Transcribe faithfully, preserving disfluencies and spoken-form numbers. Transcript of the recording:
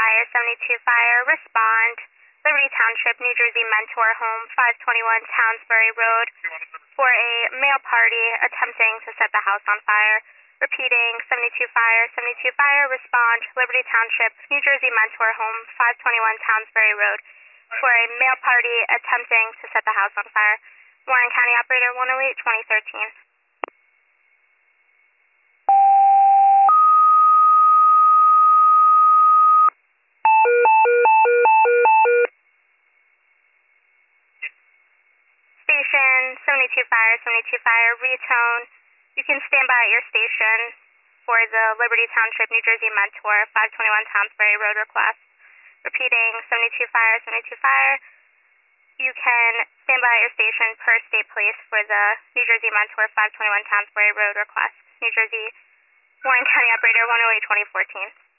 Fire, seventy-two Fire, respond. Liberty Township, New Jersey Mentor Home, five twenty-one Townsbury Road, for a male party attempting to set the house on fire. Repeating, seventy-two Fire, seventy-two Fire, respond. Liberty Township, New Jersey Mentor Home, five twenty-one Townsbury Road, for a male party attempting to set the house on fire. Warren County Operator one oh eight, twenty thirteen. Station seventy-two Fire, seventy-two Fire, retone. You can stand by at your station for the Liberty Township, New Jersey Mentor, five twenty-one Townsbury Road request. Repeating, seventy-two Fire, seventy-two Fire. You can stand by at your station per state police for the New Jersey Mentor, five twenty-one Townsbury Road request. New Jersey, Warren County Operator one oh eight, twenty fourteen.